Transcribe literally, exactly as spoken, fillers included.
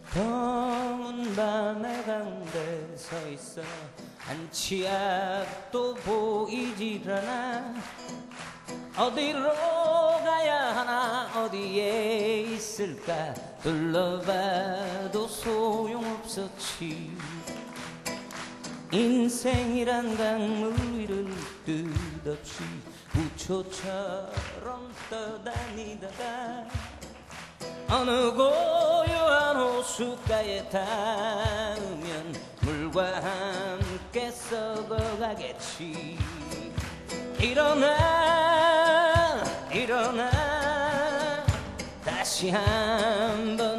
검은 밤의 가운데 서 있어 한치 앞도 보이질 않아. 어디로 가야 하나 어디에 있을까 둘러봐도 소용없었지. 인생이란 강물 위를 끝없이 부초처럼 떠다니다가 어느 고요한 호숫가에 닿으면 물과 함께 썩어가겠지. 일어나 일어나 다시 한번